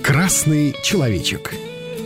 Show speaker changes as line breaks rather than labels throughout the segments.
Красный человечек.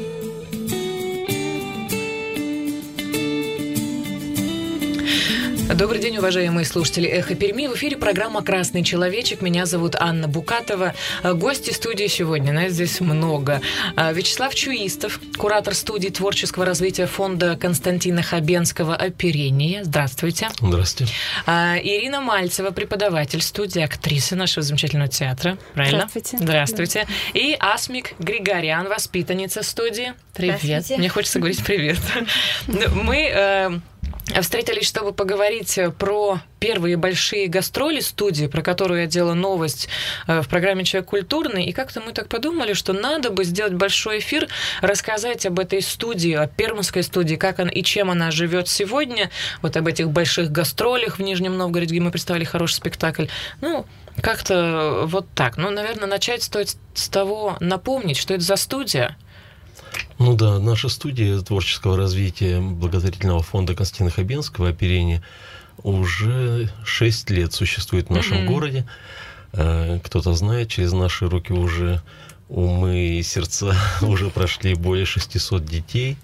Добрый день, уважаемые слушатели «Эхо Перми». В эфире программа «Красный человечек». Меня зовут Анна Букатова. Гости студии сегодня, нас здесь много. Вячеслав Чуистов, куратор студии творческого развития фонда Константина Хабенского «Оперение». Здравствуйте.
Здравствуйте.
Ирина Мальцева, преподаватель студии, актриса нашего замечательного театра. Правильно?
Здравствуйте.
Здравствуйте. И Асмик Григорян, воспитанница студии. Привет. Мне хочется говорить привет. Мы встретились, чтобы поговорить про первые большие гастроли студии, про которую я делала новость в программе «Человек культурный». И как-то мы так подумали, что надо бы сделать большой эфир, рассказать об этой студии, о пермской студии, как она и чем она живет сегодня, вот об этих больших гастролях в Нижнем Новгороде, где мы представили хороший спектакль. Как-то вот так. Наверное, начать стоит с того, напомнить, что это за студия.
Наша студия творческого развития благотворительного фонда Константина Хабенского «Оперение» уже 6 лет существует в нашем городе. Кто-то знает, через наши руки уже умы и сердца уже прошли более 600 детей.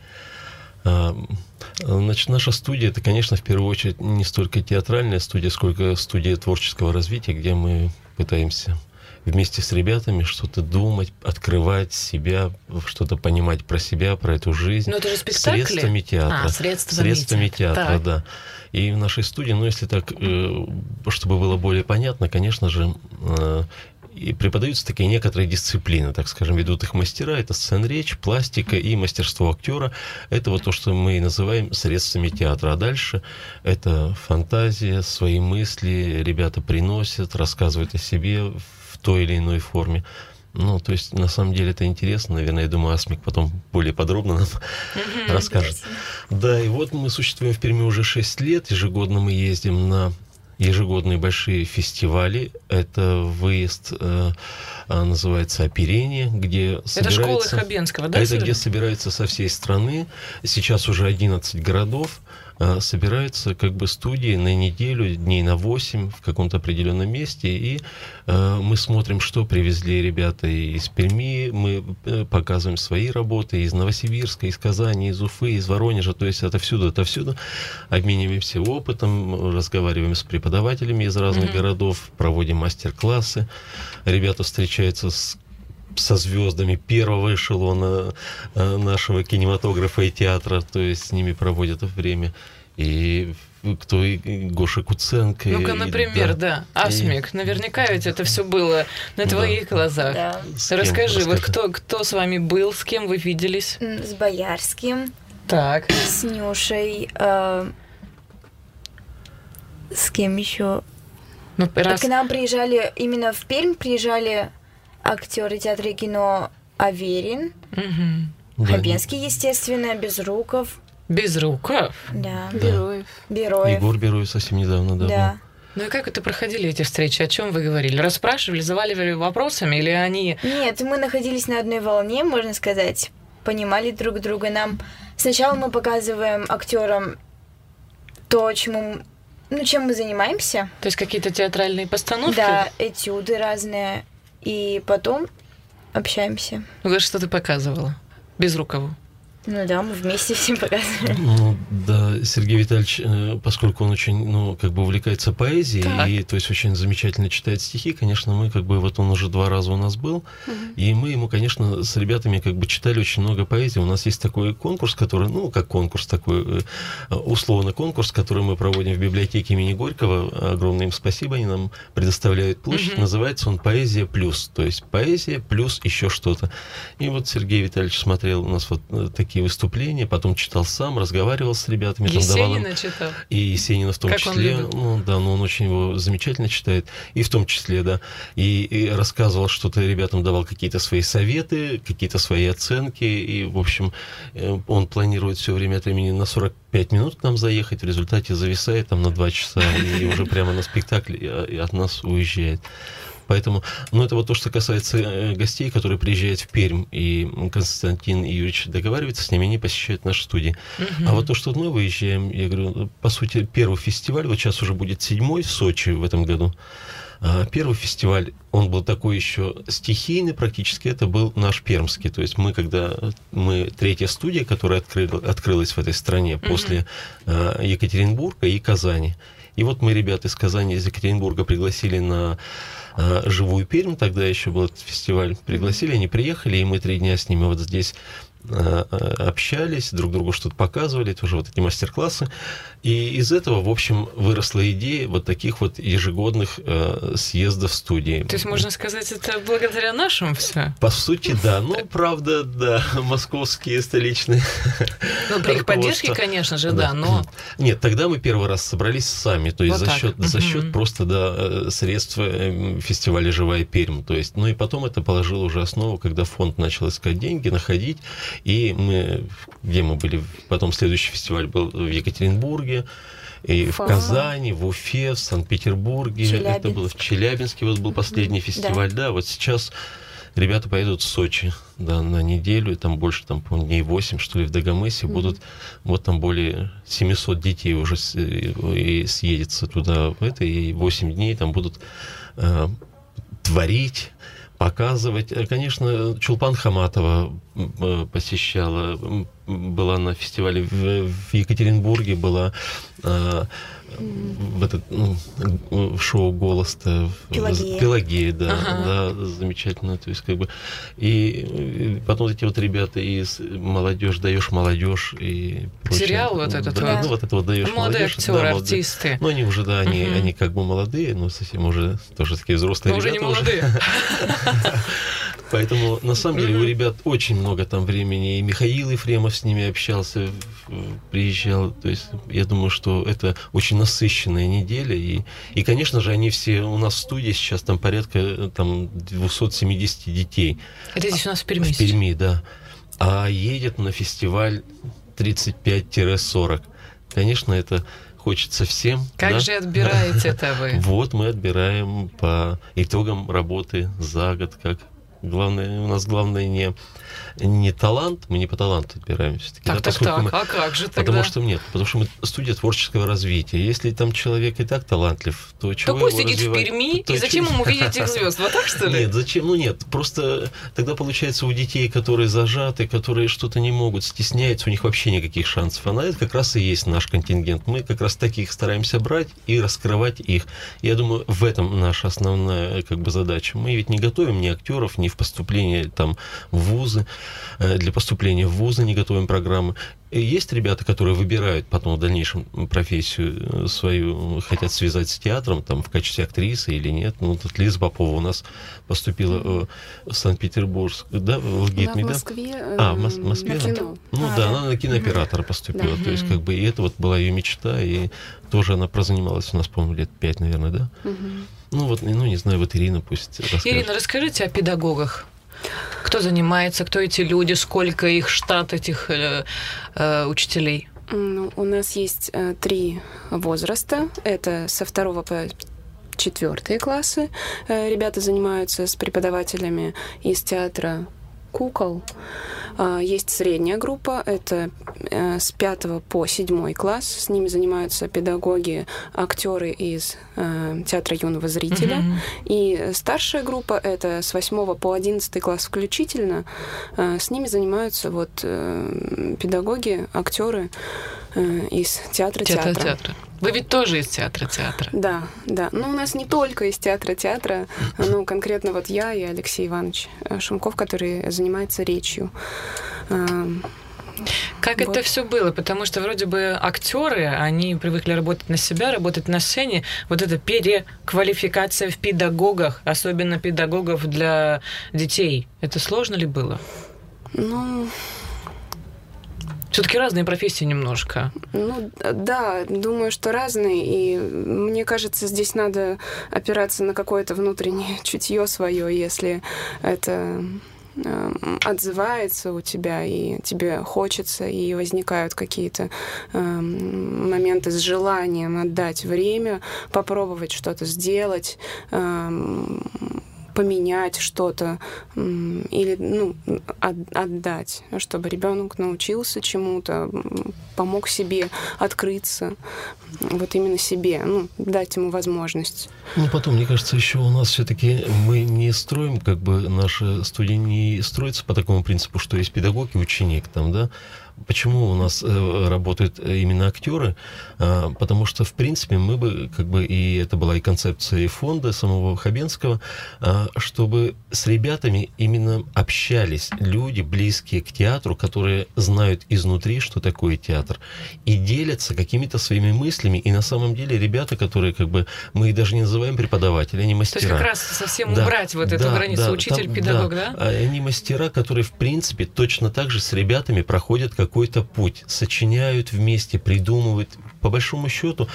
Наша студия – это, конечно, в первую очередь не столько театральная студия, сколько студия творческого развития, где мы пытаемся вместе с ребятами что-то думать, открывать себя, что-то понимать про себя, про эту жизнь.
Но это же спектакли?
Средствами театра.
Средствами
театра, да. И в нашей студии, если так, чтобы было более понятно, конечно же, и преподаются такие некоторые дисциплины, так скажем, ведут их мастера. Это сценречь, пластика и мастерство актера. Это вот то, что мы называем средствами театра. А дальше это фантазия, свои мысли ребята приносят, рассказывают о себе в той или иной форме. То есть, на самом деле, это интересно. Наверное, я думаю, Асмик потом более подробно нам расскажет. Да, и вот мы существуем в Перми уже 6 лет. Ежегодно мы ездим на ежегодные большие фестивали. Это выезд, называется «Оперение», где собирается...
Это школа Хабенского, да?
Это где собираются со всей страны. Сейчас уже 11 городов. Собираются студии на неделю, дней на 8 в каком-то определенном месте, и мы смотрим, что привезли ребята из Перми, мы показываем свои работы из Новосибирска, из Казани, из Уфы, из Воронежа, то есть отовсюду, обмениваемся опытом, разговариваем с преподавателями из разных городов, проводим мастер-классы, ребята встречаются со звездами первого эшелона нашего кинематографа и театра, то есть с ними проводят время. И кто и Гоша Куценко.
Например, да. Асмик, наверняка ведь это все было на твоих глазах. Да. Расскажи, вот кто с вами был, с кем вы виделись?
С Боярским.
Так.
С Нюшей. С кем еще? К нам приезжали, именно в Пермь приезжали актеры театра и кино Аверин, Хабенский, естественно, Безруков.
Безруков?
Да.
Бероев. Егор Бероев совсем недавно, да.
И как это проходили, эти встречи? О чем вы говорили? Расспрашивали, заваливали вопросами, или они...
Нет, мы находились на одной волне, можно сказать, понимали друг друга. Сначала мы показываем актерам то, чем мы занимаемся.
То есть какие-то театральные постановки?
Да, этюды разные. И потом общаемся.
Что ты показывала? Безрукову?
Мы вместе всем показывали.
Сергей Витальевич, поскольку он очень, увлекается поэзией, и, то есть, очень замечательно читает стихи, конечно, мы, он уже 2 раза у нас был, и мы ему, конечно, с ребятами, читали очень много поэзии. У нас есть такой конкурс, который, как конкурс такой, условно конкурс, который мы проводим в библиотеке имени Горького. Огромное им спасибо, они нам предоставляют площадь. Называется он «Поэзия плюс», то есть поэзия плюс еще что-то. И вот Сергей Витальевич смотрел у нас такие выступления, потом читал сам, разговаривал с ребятами.
Есенина читал.
И Есенина в том
как
числе. Он очень его замечательно читает. И в том числе, да. И рассказывал что-то ребятам, давал какие-то свои советы, какие-то свои оценки. И, в общем, он планирует все время от времени на 45 минут к нам заехать. В результате зависает на 2 часа и уже прямо на спектакль от нас уезжает. Поэтому, это вот то, что касается гостей, которые приезжают в Пермь, и Константин Юрьевич договаривается с ними, они посещают наши студии. А вот то, что мы выезжаем, я говорю, по сути, первый фестиваль, вот сейчас уже будет 7-й в Сочи в этом году, Первый фестиваль, он был такой еще стихийный практически, это был наш пермский. То есть мы третья студия, которая открылась в этой стране после Екатеринбурга и Казани. И вот мы ребят из Казани, из Екатеринбурга пригласили на живую Пермь, тогда еще был этот фестиваль, пригласили, они приехали, и мы 3 дня с ними вот здесь общались, друг другу что-то показывали, тоже вот эти мастер-классы. И из этого, в общем, выросла идея вот таких вот ежегодных съездов студии.
То есть, можно сказать, это благодаря нашим все?
По сути, да. Ну, правда, да, московские, столичные.
Ну, при их поддержке, конечно же, да, но...
Нет, тогда мы первый раз собрались сами, то есть за счет просто, да, средств фестиваля «Живая Пермь». То есть, ну и потом это положило уже основу, когда фонд начал искать деньги, находить. И где мы были? Потом следующий фестиваль был в Екатеринбурге, и в Казани, в Уфе, в Санкт-Петербурге. Это было в Челябинске, вот был последний фестиваль. Да, вот сейчас ребята поедут в Сочи, да, на неделю, там больше, там, по-моему, дней 8, что ли, в Дагомысе будут, вот там более 700 детей уже и съедется туда, и 8 дней там будут творить, показывать. Конечно, Чулпан Хаматова посещала, была на фестивале в Екатеринбурге, была в шоу «Голос»-то. Пелагея, да, да, замечательно. То есть, как бы, и потом эти вот ребята из «Молодежь, даешь молодежь» и прочее.
Сериал вот этот,
да, вот это вот «Даешь молодежь».
Молодые актеры, артисты.
Ну, они уже, да, они как бы молодые, но совсем уже тоже такие взрослые ребята.
Уже не молодые.
Поэтому, на самом деле, у ребят очень много там времени. И Михаил Ефремов с ними общался, приезжал. То есть, я думаю, что это очень насыщенная неделя. И, конечно же, они все... У нас в студии сейчас там порядка 270 детей.
Это здесь у нас в Перми?
В Перми, да. А едет на фестиваль 35-40. Конечно, это... Хочется всем.
Как же отбираете это вы?
Вот мы отбираем по итогам работы за год, как главное, у нас главное не талант, мы не по таланту отбираем все-таки.
Так, а как же тогда?
Потому что мы студия творческого развития. Если там человек и так талантлив, то чего
пусть
его
сидит в Перми, и зачем ему видеть этих звезд? Вот так, что ли?
Нет, зачем? Ну нет, просто тогда получается у детей, которые зажаты, которые что-то не могут, стесняются, у них вообще никаких шансов. А на это как раз и есть наш контингент. Мы как раз таких стараемся брать и раскрывать их. Я думаю, в этом наша основная как бы задача. Мы ведь не готовим ни актеров, ни в поступлении там в вузы, для поступления в вузы не готовим программы. И есть ребята, которые выбирают потом в дальнейшем профессию свою, хотят связать с театром, там, в качестве актрисы или нет. Ну, тут Лиза Попова у нас поступила в Санкт-Петербург, да, в ГИТМИ, да? В Москве.
На кино.
Ну да, она на кинооператора поступила. То есть, как бы, и это вот была ее мечта, и тоже она прозанималась у нас, по-моему, лет 5, наверное, да? Ну, вот, ну, не знаю, вот Ирина пусть расскажет.
Ирина, расскажите о педагогах. Кто занимается, кто эти люди, сколько их штат этих учителей?
У нас есть 3 возраста. Это со 2 по 4 классы. Ребята занимаются с преподавателями из театра кукол. Есть средняя группа, это с 5 по 7 класс. С ними занимаются педагоги, актеры из театра юного зрителя. И старшая группа, это с 8 по 11 класс включительно. С ними занимаются вот педагоги, актеры из театра.
Вы ведь тоже из театра.
Да. Ну, у нас не только из театра. Ну, конкретно вот я и Алексей Иванович Шумков, который занимается речью.
Как это все было? Потому что вроде бы актеры, они привыкли работать на себя, работать на сцене. Вот эта переквалификация в педагогах, особенно педагогов для детей, это сложно ли было?
Ну...
Все-таки разные профессии немножко.
Ну, да, думаю, что разные. И мне кажется, здесь надо опираться на какое-то внутреннее чутье свое, если это отзывается у тебя, и тебе хочется, и возникают какие-то моменты с желанием отдать время, попробовать что-то сделать, поменять что-то или отдать, чтобы ребенок научился чему-то, помог себе открыться, вот именно себе, дать ему возможность.
Потом, мне кажется, еще у нас все-таки мы не строим, наша студия не строится по такому принципу, что есть педагог и ученик там, да. Почему у нас работают именно актеры? Потому что, в принципе, мы бы, и это была и концепция и фонда самого Хабенского, чтобы с ребятами именно общались люди, близкие к театру, которые знают изнутри, что такое театр, и делятся какими-то своими мыслями. И на самом деле ребята, которые, мы их даже не называем преподаватели, они мастера.
То есть как раз совсем убрать вот эту границу учитель-педагог, да?
Они мастера, которые, в принципе, точно так же с ребятами проходят какой-то путь, сочиняют вместе, придумывают. По большому счету,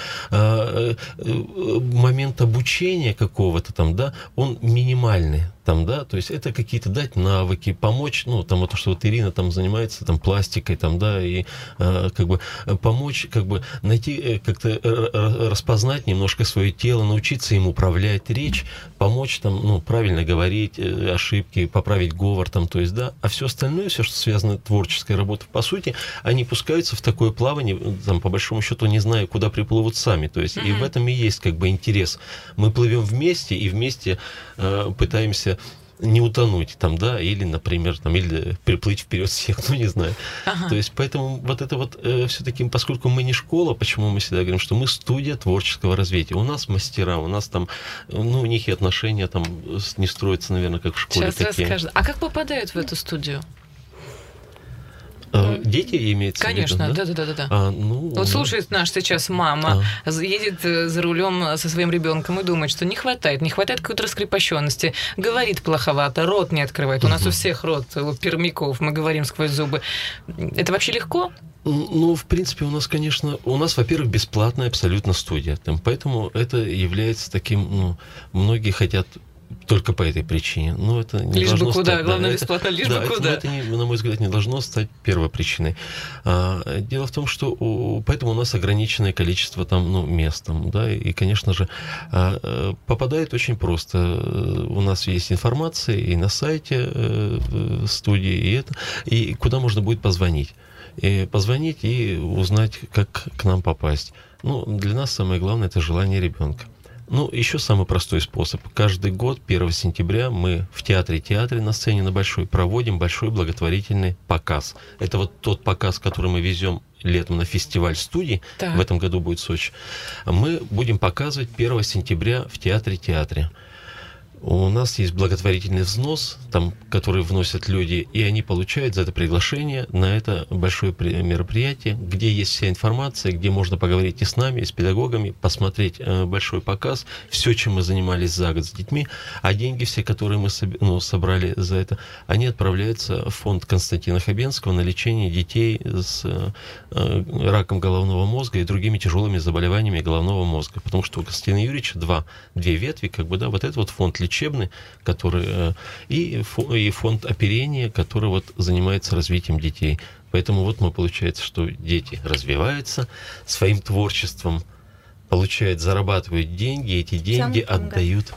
момент обучения какого-то там, да, он минимальный. Там, да, то есть это какие-то дать навыки, помочь, то, что вот Ирина там занимается там пластикой, там, да, и помочь, найти, как-то распознать немножко свое тело, научиться им управлять речь, помочь там, правильно говорить, ошибки, поправить говор, там, то есть, да, а все остальное, все, что связано с творческой работой, по сути, они пускаются в такое плавание, там, по большому счету, не зная, куда приплывут сами, то есть, и в этом и есть, интерес. Мы плывем вместе, и вместе пытаемся не утонуть там, да, или, например, там, или приплыть вперед всех, не знаю. То есть, поэтому вот это вот все-таки, поскольку мы не школа, почему мы всегда говорим, что мы студия творческого развития. У нас мастера, у нас там, у них и отношения там не строятся, наверное, как в школе.
Сейчас расскажешь. А как попадают в эту студию?
Дети имеется
Конечно,
в виду, да?
Да. Вот слушает наш сейчас мама, едет за рулем со своим ребенком и думает, что не хватает какой-то раскрепощенности, говорит плоховато, рот не открывает. У нас у всех рот у пермяков, мы говорим сквозь зубы. Это вообще легко?
В принципе, у нас, во-первых, бесплатная абсолютно студия, поэтому это является таким, многие хотят только по этой причине. Но это не
лишь
должно
бы куда,
стать,
главное, бесплатно, лишь бы куда.
Это, на мой взгляд, не должно стать первой причиной. Дело в том, что поэтому у нас ограниченное количество там, мест. Там, да, и, конечно же, попадает очень просто. У нас есть информация и на сайте студии, и куда можно будет позвонить. И узнать, как к нам попасть. Для нас самое главное – это желание ребенка. Еще самый простой способ. Каждый год, 1 сентября, мы в театре на сцене на Большой проводим большой благотворительный показ. Это вот тот показ, который мы везем летом на фестиваль студий. Так. В этом году будет в Сочи. Мы будем показывать 1 сентября в театре. У нас есть благотворительный взнос, который вносят люди, и они получают за это приглашение на это большое мероприятие, где есть вся информация, где можно поговорить и с нами, и с педагогами, посмотреть большой показ, все, чем мы занимались за год с детьми, а деньги все, которые мы собрали за это, они отправляются в фонд Константина Хабенского на лечение детей с раком головного мозга и другими тяжелыми заболеваниями головного мозга. Потому что у Константина Юрьевича две ветви, вот этот вот фонд лечебный, который и фонд оперения, который вот занимается развитием детей. Поэтому получается, что дети развиваются своим творчеством, зарабатывают деньги, и эти деньги отдают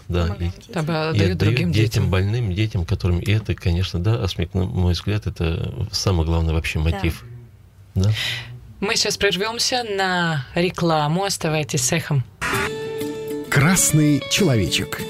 другим детям, больным детям, которым... И это, конечно, Асмик, на мой взгляд, это самый главный вообще мотив. Да. Да?
Мы сейчас прервемся на рекламу. Оставайтесь с эхом.
Красный человечек.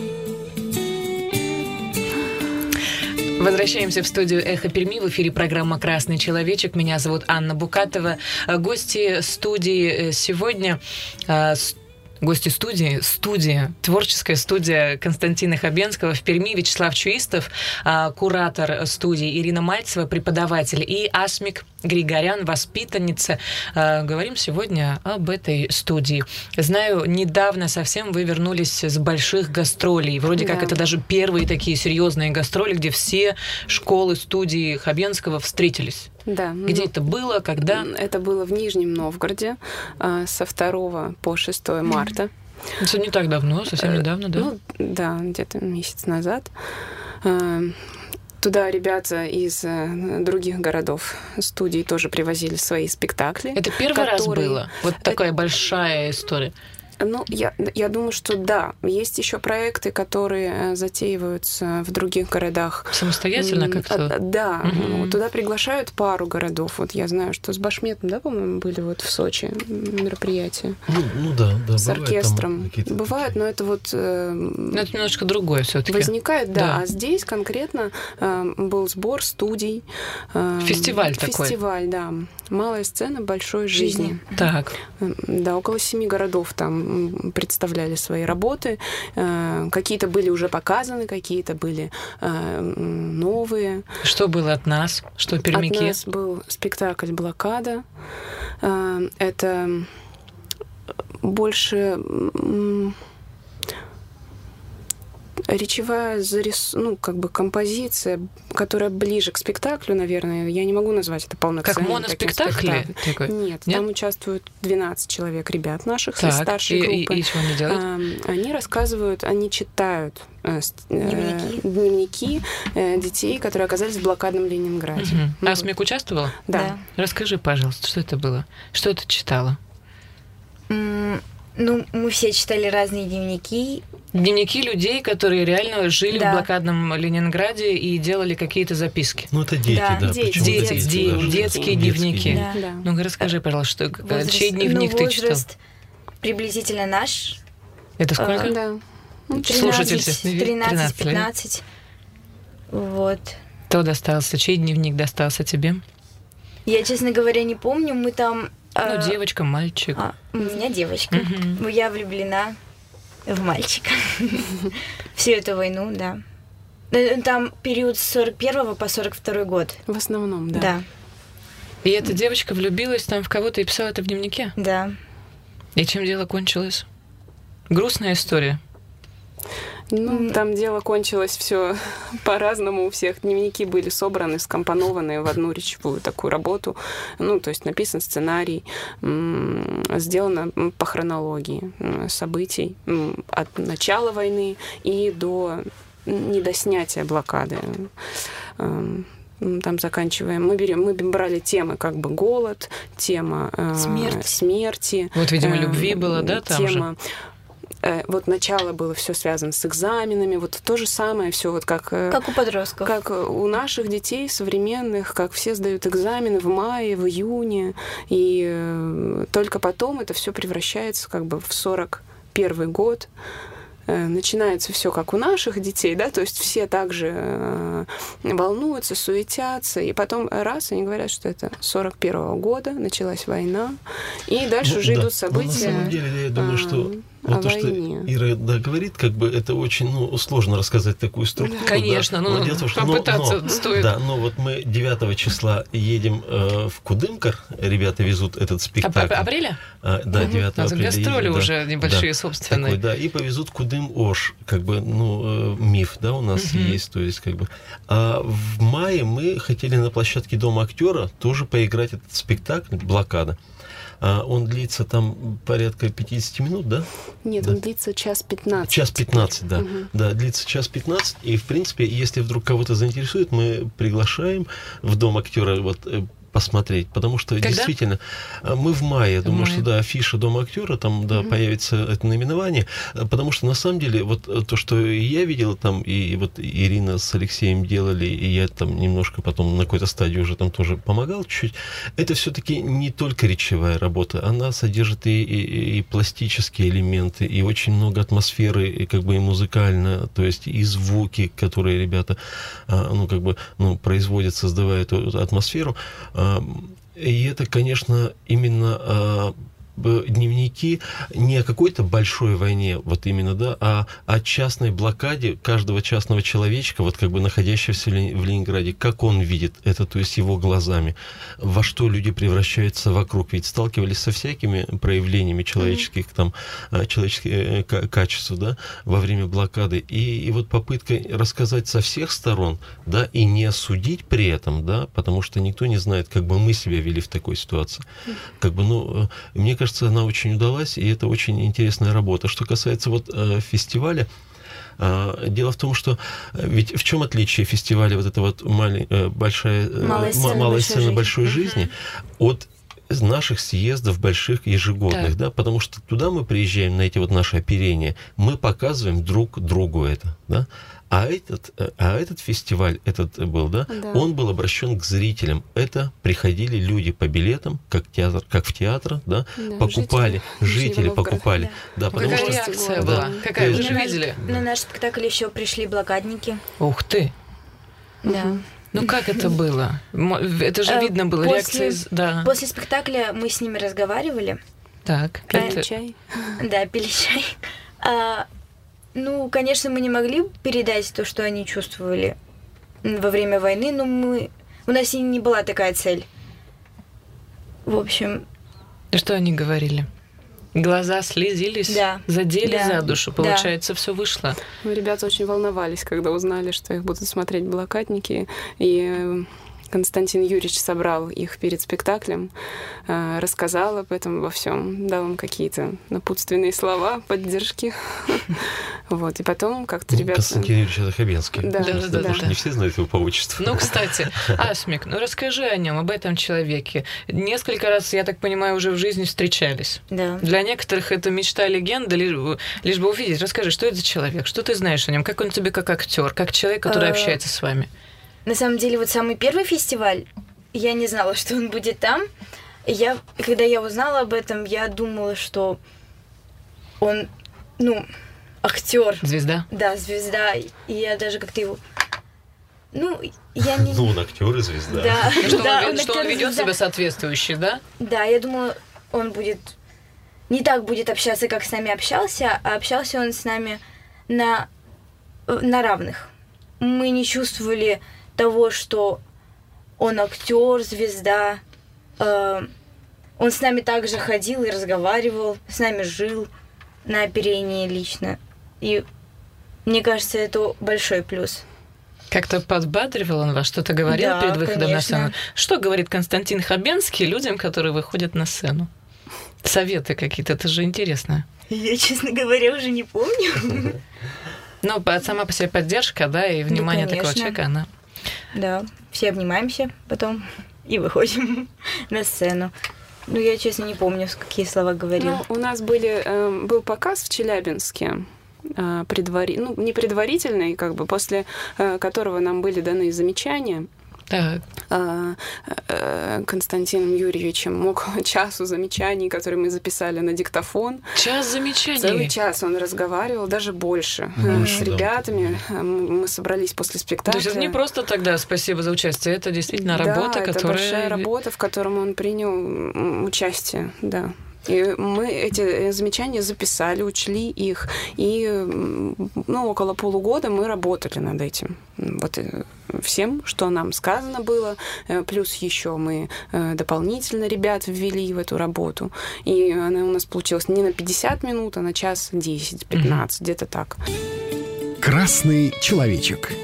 Возвращаемся в студию «Эхо Перми». В эфире программа «Красный человечек». Меня зовут Анна Букатова. Гости студии сегодня... Гости студия, творческая студия Константина Хабенского в Перми, Вячеслав Чуистов, куратор студии, Ирина Мальцева, преподаватель, и Асмик Григорян, воспитанница. Говорим сегодня об этой студии. Знаю, недавно совсем вы вернулись с больших гастролей. Вроде как это даже первые такие серьезные гастроли, где все школы студии Хабенского встретились.
Да.
Где это было, когда?
Это было в Нижнем Новгороде со 2 по 6 марта.
Это не так давно, совсем недавно, да?
Да, где-то месяц назад. Туда ребята из других городов студии тоже привозили свои спектакли.
Это первый раз было? Вот такая большая история?
Ну, я думаю, что да. Есть еще проекты, которые затеиваются в других городах.
Самостоятельно как-то?
Да. Туда приглашают пару городов. Вот я знаю, что с Башметом, да, по-моему, были вот в Сочи мероприятия.
Ну да.
С оркестром. Бывают, но это вот...
Но это немножко другое все-таки.
Возникает, да. А здесь конкретно был сбор студий.
Фестиваль такой.
Фестиваль, да. Малая сцена большой жизни.
Так.
Да, около 7 городов там представляли свои работы. Какие-то были уже показаны, какие-то были новые.
Что было от нас? Что пермяки?
От нас был спектакль «Блокада». Это больше... речевая композиция, которая ближе к спектаклю, наверное. Я не могу назвать это полноценным.
Как моноспектакль?
Нет, там участвуют 12 человек, ребят наших из старшей группы.
И что они делают?
Они рассказывают, они читают дневники детей, которые оказались в блокадном Ленинграде.
Асмик участвовала?
Да.
Расскажи, пожалуйста, что это было? Что ты читала?
Мы все читали разные дневники.
Дневники людей, которые реально жили в блокадном Ленинграде и делали какие-то записки.
Ну, это дети, да.
Детские дневники.
Да.
Ну-ка, расскажи, пожалуйста, чей дневник ты читал?
Приблизительно наш.
Это сколько?
Да.
13-15. Вот.
Кто достался? Чей дневник достался тебе?
Я, честно говоря, не помню. Мы там...
девочка, мальчик.
У меня девочка. Я влюблена в мальчика. Всю эту войну, да. Там период с 41 по 42 год.
В основном, да.
Да.
И эта девочка влюбилась там в кого-то и писала это в дневнике?
Да.
И чем дело кончилось? Грустная история.
Там дело кончилось все по-разному у всех. Дневники были собраны, скомпонованы в одну речевую такую работу. То есть написан сценарий, сделано по хронологии событий от начала войны и до недоснятия блокады. Там заканчиваем. Мы брали темы как бы голод, тема смерти.
Вот, видимо, любви было, да, там
тема... Вот начало было все связано с экзаменами, вот то же самое, все вот как
у подростков,
как у наших детей современных, как все сдают экзамены в мае, в июне, и только потом это все превращается как бы в 41 год. Начинается все как у наших детей, да, то есть все также волнуются, суетятся, и потом раз они говорят, что это 41 года, началась война, и дальше уже идут события.
На самом деле, я думаю, что вот то, что Ира говорит, как бы это очень сложно рассказать такую структуру.
Конечно, попытаться стоит.
Да, но вот мы 9 числа едем в Кудымкар, ребята везут этот спектакль.
Апреля?
Да, 9 апреля.
Гастроли уже небольшие, собственные.
Да, и повезут Кудым-Ош, как бы, миф, да, у нас есть, то есть, как бы. А в мае мы хотели на площадке Дома актера тоже поиграть этот спектакль «Блокада». Он длится там порядка 50 минут, да?
Нет, он длится час 15.
Час 15, да. Да, длится час 15. И, в принципе, если вдруг кого-то заинтересует, мы приглашаем в Дом актера посмотреть, потому что действительно мы в мае, думаю, что да, афиша Дома актера, там появится это наименование, потому что на самом деле вот то, что я видел там, и вот Ирина с Алексеем делали, и я там немножко потом на какой-то стадии уже там тоже помогал чуть-чуть, это все-таки не только речевая работа, она содержит и пластические элементы, и очень много атмосферы, и как бы и музыкально, то есть и звуки, которые ребята производят, создавая эту атмосферу. И это, конечно, именно дневники не о какой-то большой войне, вот именно, да, а о частной блокаде каждого частного человечка, вот как бы находящегося в Ленинграде, как он видит это, то есть его глазами, во что люди превращаются вокруг, ведь сталкивались со всякими проявлениями человеческих качеств, да, во время блокады, и вот попытка рассказать со всех сторон, да, и не осудить при этом, да, потому что никто не знает, как бы мы себя вели в такой ситуации, как бы, мне кажется, она очень удалась, и это очень интересная работа. Что касается вот фестиваля, дело в том, что ведь в чем отличие фестиваля вот эта вот малая сцена большой жизни от наших съездов больших ежегодных, да, потому что туда мы приезжаем на эти вот наши оперения, мы показываем друг другу это, да. А этот фестиваль, был, да, он был обращен к зрителям. Это приходили люди по билетам, как в театр, да, покупали, жители покупали. Да,
потому какая реакция была? Какая вы же видели?
На наш спектакль еще пришли блокадники.
Ух ты!
Да.
Ну как это было? Это же видно было, реакция. Да.
После спектакля мы с ними разговаривали.
Так.
Пили чай.
Да, пили чай. Ну, конечно, мы не могли передать то, что они чувствовали во время войны, но у нас и не была такая цель. В общем...
Что они говорили? Глаза слезились?
Да.
Задели за душу? Получается, все вышло?
Ребята очень волновались, когда узнали, что их будут смотреть блокадники. И Константин Юрьевич собрал их перед спектаклем, рассказал об этом во всем, дал им какие-то напутственные слова, поддержки. Вот, и потом как-то ребята...
Константин Юрьевич это Хабенский.
Да.
Не все знают его по отчеству.
Ну, кстати, Асмик, расскажи о нем, об этом человеке. Несколько раз, я так понимаю, уже в жизни встречались.
Да.
Для некоторых это мечта, легенда, лишь бы увидеть. Расскажи, что это за человек, что ты знаешь о нем, как он тебе как актер, как человек, который общается с вами?
На самом деле, вот самый первый фестиваль, я не знала, что он будет там. Когда я узнала об этом, я думала, что он, актер.
Звезда?
Да, звезда. И я даже как-то его... я не...
он актер и звезда.
Да.
Что он ведет себя соответствующе, да?
Да, я думала, он не так будет общаться, как с нами общался, а общался он с нами на равных. Мы не чувствовали того, что он актер, звезда. Он с нами также ходил и разговаривал, с нами жил на оперении лично. И мне кажется, это большой плюс.
Как-то подбадривал он вас, что-то говорил перед выходом на сцену? Что говорит Константин Хабенский людям, которые выходят на сцену? Советы какие-то, это же интересно.
Я, честно говоря, уже не помню.
Сама по себе поддержка, да, и внимание такого человека, она...
Да, все обнимаемся потом и выходим на сцену. Я, честно, не помню, какие слова говорил.
У нас был показ в Челябинске, не предварительный, после которого нам были даны замечания.
Так.
Константином Юрьевичем мог часу замечаний, которые мы записали на диктофон.
Час замечаний?
Целый час он разговаривал, даже больше. С ребятами. Мы собрались после спектакля.
То есть это не просто тогда спасибо за участие, это действительно работа, которая...
это большая работа, в которой он принял участие, да. И мы эти замечания записали, учли их, и около полугода мы работали над этим. Вот всем, что нам сказано было, плюс еще мы дополнительно ребят ввели в эту работу. И она у нас получилась не на 50 минут, а на час 10-15, где-то так.
Красный человечек.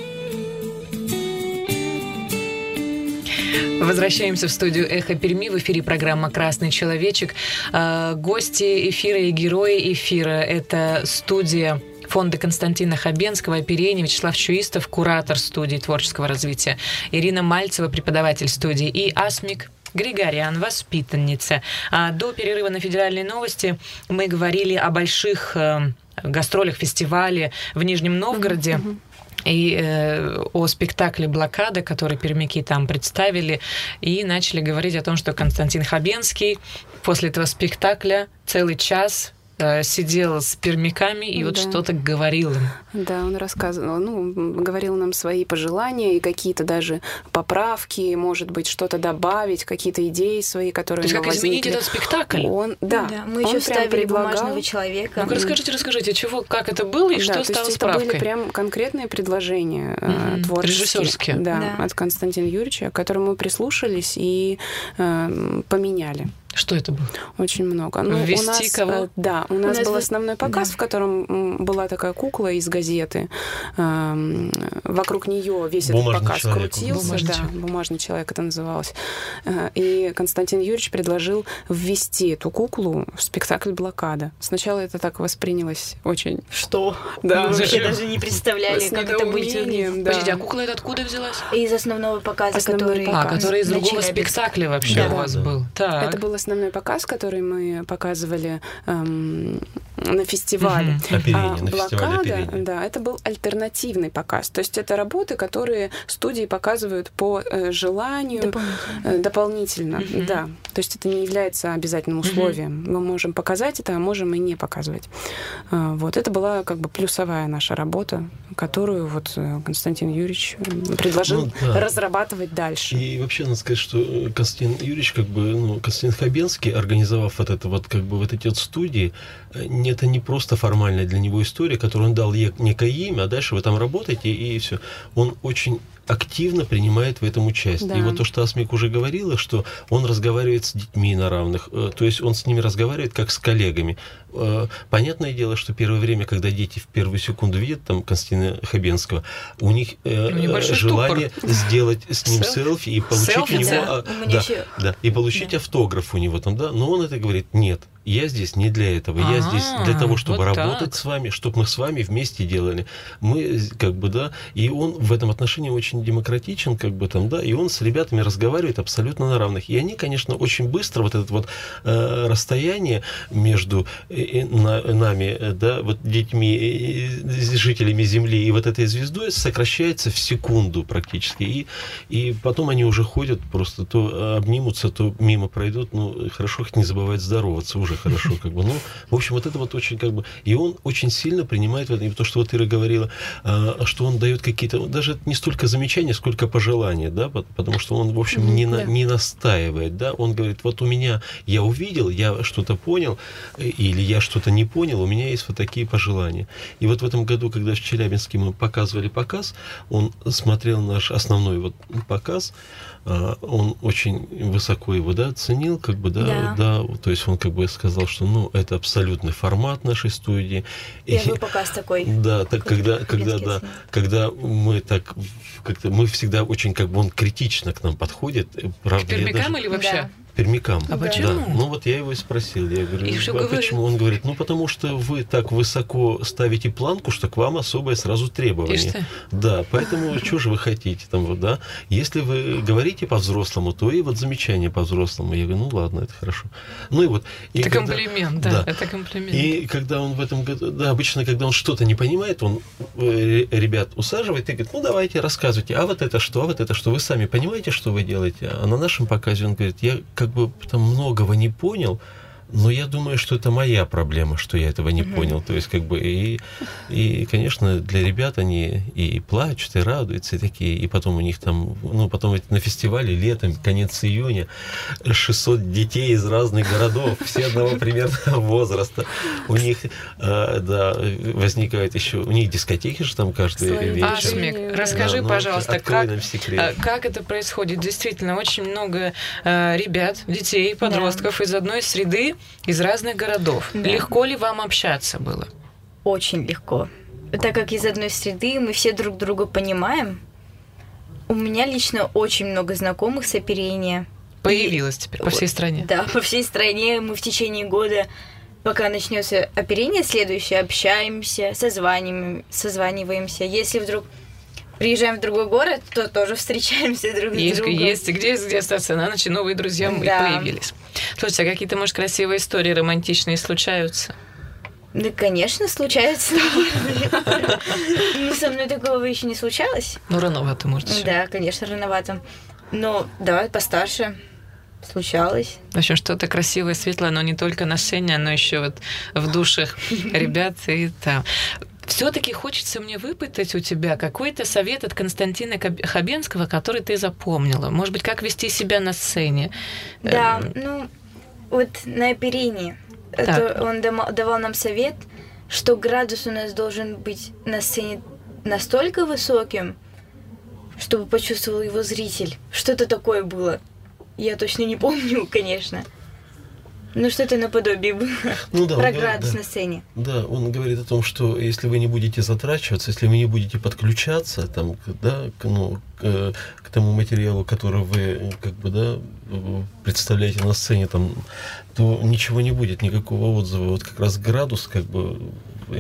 Возвращаемся в студию «Эхо Перми». В эфире программа «Красный человечек». Гости эфира и герои эфира – это студия фонда Константина Хабенского, оперение, Вячеслав Чуистов, куратор студии творческого развития, Ирина Мальцева, преподаватель студии, и Асмик Григорян, воспитанница. До перерыва на федеральные новости мы говорили о больших гастролях, фестивале в Нижнем Новгороде. И о спектакле «Блокада», который пермяки там представили, и начали говорить о том, что Константин Хабенский после этого спектакля целый час сидел с пермяками и что-то говорил им.
Да, он рассказывал, говорил нам свои пожелания и какие-то даже поправки, может быть, что-то добавить, какие-то идеи свои, которые
у него возникли. То есть как изменить этот спектакль?
Мы еще ставили бумажного человека.
Ну-ка расскажите, как это было и что стало справкой?
Это были прям конкретные предложения творческие.
Режиссерские.
Да, от Константина Юрьевича, к которым мы прислушались и поменяли.
Что это было?
Очень много.
Ввести кого?
Да, у нас был основной показ, в котором была такая кукла из газеты. Вокруг нее весь этот показ крутился. Бумажный человек это называлось. И Константин Юрьевич предложил ввести эту куклу в спектакль «Блокада». Сначала это так воспринялось очень...
Что?
Да.
Мы вообще даже не представляли, как это будет выглядеть.
Подождите, а кукла это откуда взялась?
Из основного показа, который
из другого спектакля вообще у вас был.
Это было основной показ, который мы показывали на фестивале.
Оперение, на
«Блокада»,
фестивале оперения.
да, это был альтернативный показ. То есть это работы, которые студии показывают по желанию дополнительно. Да. То есть это не является обязательным условием. Мы можем показать это, а можем и не показывать. Вот. Это была как бы плюсовая наша работа, которую вот Константин Юрьевич предложил разрабатывать дальше.
И вообще надо сказать, что Константин Юрьевич, как бы, Константин Хабенский, организовав вот это вот, как бы, вот эти вот студии, это не просто формальная для него история, которую он дал некое имя, а дальше вы там работаете, и все. Он очень активно принимает в этом участие. Да. И вот то, что Асмик уже говорила, что он разговаривает с детьми на равных, то есть он с ними разговаривает как с коллегами. Понятное дело, что первое время, когда дети в первую секунду видят там Константина Хабенского, у них желание сделать с ним селфи и получить у него и получить автограф у него там, да, но он это говорит: нет, я здесь не для этого, я здесь для того, чтобы вот работать с вами, чтобы мы с вами вместе делали. Мы, как бы, да, и он в этом отношении очень демократичен, как бы там, да, и он с ребятами разговаривает абсолютно на равных. И они, конечно, очень быстро вот это вот расстояние между нами, да, вот детьми, жителями Земли и вот этой звездой сокращается в секунду практически. И потом они уже ходят, просто то обнимутся, то мимо пройдут. Ну, хорошо, хоть не забывать здороваться, уже хорошо, как бы. Ну, в общем, вот это вот очень, как бы, и он очень сильно принимает вот, то, что вот Ира говорила, что он дает какие-то, даже не столько замечания, сколько пожелания, да, потому что он, в общем, не настаивает, да, он говорит: вот у меня, я увидел, я что-то понял, или я что-то не понял, у меня есть вот такие пожелания. И вот в этом году, когда в Челябинске мы показывали показ, он смотрел наш основной вот показ, он очень высоко его, да, оценил, как бы, да, то есть он как бы сказал, что, ну, это абсолютный формат нашей студии.
Первый показ такой.
Да, так, когда мы так, как-то мы всегда очень, как бы, он критично к нам подходит. Правда,
к пермякам или вообще?
Да. Пермякам.
А почему?
Да. Ну вот я его и спросил. Я говорю: почему? Он говорит: ну потому что вы так высоко ставите планку, что к вам особое сразу требование. Да, поэтому что же вы хотите там вот, да? Если вы говорите по-взрослому, то и вот замечания по-взрослому. Я говорю: ну ладно, это хорошо. Ну и вот. И
это комплимент, да, это комплимент.
И когда он в этом году, да, обычно, когда он что-то не понимает, он ребят усаживает и говорит: ну давайте, рассказывайте, а вот это что, вы сами понимаете, что вы делаете? А на нашем показе он говорит: я как бы там многого не понял, но я думаю, что это моя проблема, что я этого не понял. То есть, как бы, и, конечно, для ребят они и плачут, и радуются, и такие, и потом у них там, ну, потом на фестивале летом, конец июня, 600 детей из разных городов, все одного примерно возраста. У них, да, возникает еще, у них дискотеки же там каждый вечер.
Асмик, расскажи, пожалуйста, как это происходит? Действительно, очень много ребят, детей, подростков из одной среды, из разных городов. Да. Легко ли вам общаться было?
Очень легко. Так как из одной среды мы все друг друга понимаем, у меня лично очень много знакомых с оперения.
Появилось теперь по всей стране?
Да, по всей стране. Мы в течение года, пока начнется оперение следующее, общаемся, созваниваемся. Если вдруг приезжаем в другой город, то тоже встречаемся друг с другом.
Есть где остаться на ночь, и новые друзья появились. Слушайте, а какие-то, может, красивые истории романтичные случаются?
Да, конечно, случаются. Ну, со мной такого еще не случалось.
Ну, рановато, может, еще.
Да, конечно, рановато. Но, да, постарше случалось.
В общем, что-то красивое, светлое, но не только на сцене, но еще вот в душах ребят и там. Все-таки хочется мне выпытать у тебя какой-то совет от Константина Хабенского, который ты запомнила. Может быть, как вести себя на сцене?
Да, ну, вот на оперении он давал нам совет, что градус у нас должен быть на сцене настолько высоким, чтобы почувствовал его зритель. Что-то такое было. Я точно не помню, конечно. Ну, что-то наподобие было. Ну, да, про градус на сцене.
Да, он говорит о том, что если вы не будете затрачиваться, если вы не будете подключаться там, да, к тому материалу, который вы как бы, да, представляете на сцене, там, то ничего не будет, никакого отзыва. Вот как раз градус как бы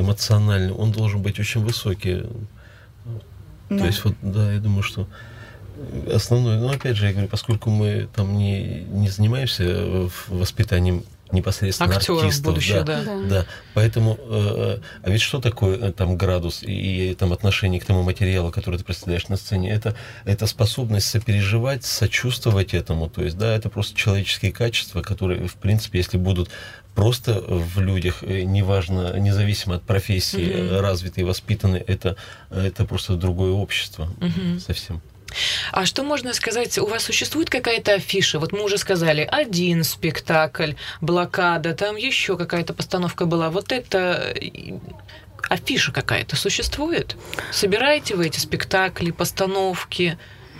эмоциональный, он должен быть очень высокий. Да. То есть, вот, да, я думаю, что основное, но опять же, я говорю, поскольку мы там не занимаемся воспитанием непосредственно
актеров
артистов,
будущего,
да. Поэтому, а ведь что такое там градус и там отношение к тому материалу, который ты представляешь на сцене? Это способность сопереживать, сочувствовать этому, то есть, да, это просто человеческие качества, которые, в принципе, если будут просто в людях, неважно, независимо от профессии, развиты и воспитаны, это просто другое общество совсем.
А что можно сказать, у вас существует какая-то афиша? Вот мы уже сказали, один спектакль, блокада, там еще какая-то постановка была. Вот это афиша какая-то существует? Собираете вы эти спектакли, постановки?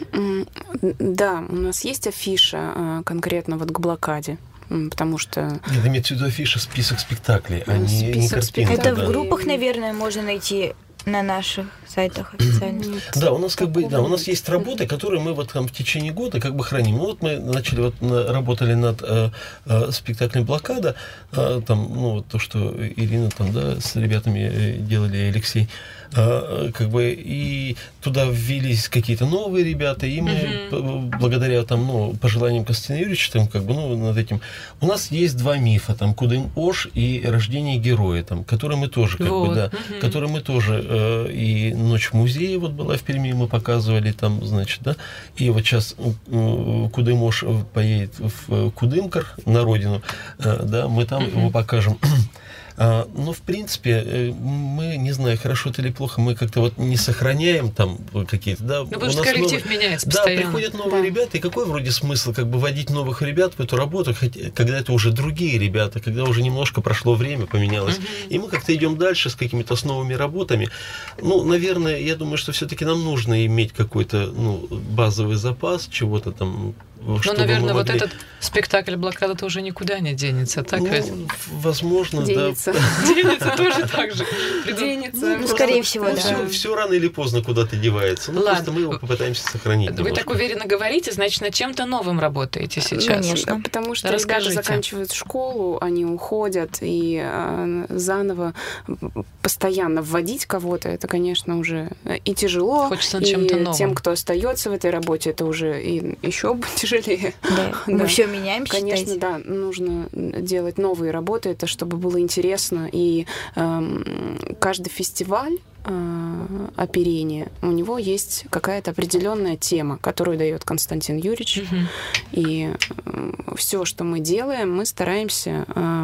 Да, у нас есть афиша конкретно вот к блокаде. Потому что...
Нет, имеется в виду афиша, список спектаклей, а не картины.
Это в группах, наверное, можно найти на наших сайтах официальных.
Да, у нас у нас есть работы, которые мы вот там в течение года как бы храним. Ну вот мы начали работали над спектаклем «Блокада», там, ну вот то, что Ирина там, да, с ребятами делали, Алексей, как бы и туда ввелись какие-то новые ребята, и мы благодаря там, ну, пожеланиям Константина Юрьевича, там, как бы, ну, над этим. У нас есть два мифа, там, Кудым-Ош и Рождение героя, там, которые мы тоже, как бы, да, которые мы тоже, и Ночь в музее вот была в Перми, мы показывали там, значит, да, и вот сейчас Кудым-Ош поедет в Кудымкар на родину, да, мы там его покажем. Но, в принципе, мы, не знаю, хорошо это или плохо, мы как-то вот не сохраняем там какие-то, да.
Ну, потому что коллектив меняется постоянно.
Да, приходят новые ребята, и какой вроде смысл как бы вводить новых ребят в эту работу, когда это уже другие ребята, когда уже немножко прошло время, поменялось. И мы как-то идем дальше с какими-то с новыми работами. Ну, наверное, я думаю, что все-таки нам нужно иметь какой-то, ну, базовый запас чего-то там.
Ну, наверное, вот этот спектакль «Блокада» уже никуда не денется, так ведь?
Возможно,
денется.
да.
Денется тоже так же.
Денется.
Ну, скорее всего, да.
Все рано или поздно куда-то девается. Ну, просто мы его попытаемся сохранить.
Вы так уверенно говорите, значит, над чем-то новым работаете сейчас.
Конечно.
Потому что ребята заканчивают школу, они уходят, и заново постоянно вводить кого-то, это, конечно, уже и тяжело.
Хочется над чем-то новым.
И тем, кто остается в этой работе, это уже и еще тяжелее.
Да. Мы все меняем,
конечно,
считайте.
да, нужно делать новые работы, это чтобы было интересно. И каждый фестиваль оперения, у него есть какая-то определенная тема, которую дает Константин Юрьевич. И все, что мы делаем, мы стараемся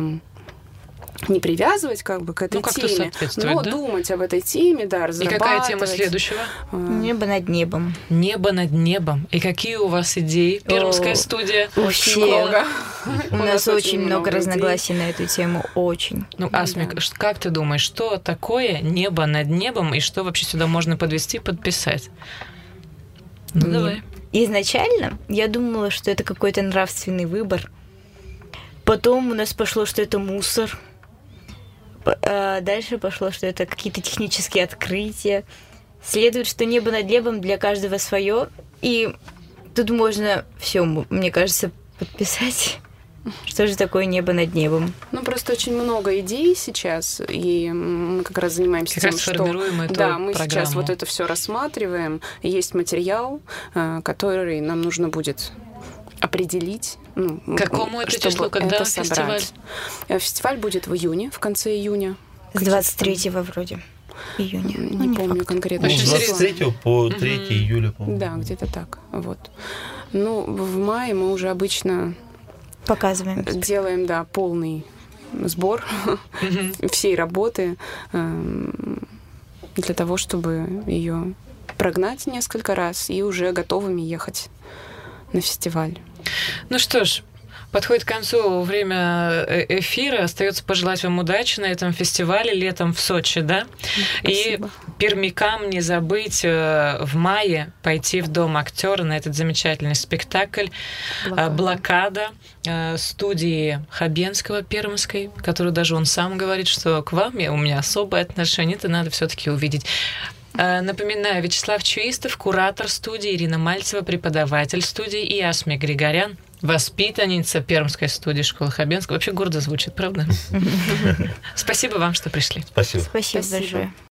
не привязывать как бы к этой теме, но думать об этой теме, да, разрабатывать.
И какая тема следующего?
Небо над небом.
Небо над небом. И какие у вас идеи? Пермская студия?
Очень много. У нас очень много разногласий на эту тему. Очень.
Ну, Асмик, как ты думаешь, что такое небо над небом и что вообще сюда можно подвести, подписать? Ну, давай.
Изначально я думала, что это какой-то нравственный выбор. Потом у нас пошло, что это мусор. Дальше пошло, что это какие-то технические открытия. Следует, что небо над небом для каждого свое. И тут можно все, мне кажется, подписать. Что же такое небо над небом?
Ну, просто очень много идей сейчас, и мы как раз занимаемся тем, что...
формируем эту
мы
программу.
Сейчас вот это все рассматриваем. Есть материал, который нам нужно будет определить.
Какому это числу, когда
это
фестиваль?
Фестиваль будет в июне, в конце июня.
С 23-го вроде июня.
Не помню конкретно.
С 23 по 3 июля, по-моему.
Да, где-то так. Вот. Ну, в мае мы уже обычно
показываем.
Делаем, да, полный сбор всей работы для того, чтобы ее прогнать несколько раз и уже готовыми ехать на фестиваль.
Ну что ж, подходит к концу время эфира. Остается пожелать вам удачи на этом фестивале летом в Сочи, да?
Спасибо.
И пермякам не забыть в мае пойти в Дом актера на этот замечательный спектакль «Блокада» студии Хабенского пермской, который даже он сам говорит, что к вам у меня особое отношение, это надо все-таки увидеть. Напоминаю, Вячеслав Чуистов, куратор студии, Ирина Мальцева, преподаватель студии, и Асмик Григорян, воспитанница Пермской студии школы Хабенского. Вообще гордо звучит, правда? Спасибо вам, что пришли.
Спасибо.
Спасибо большое.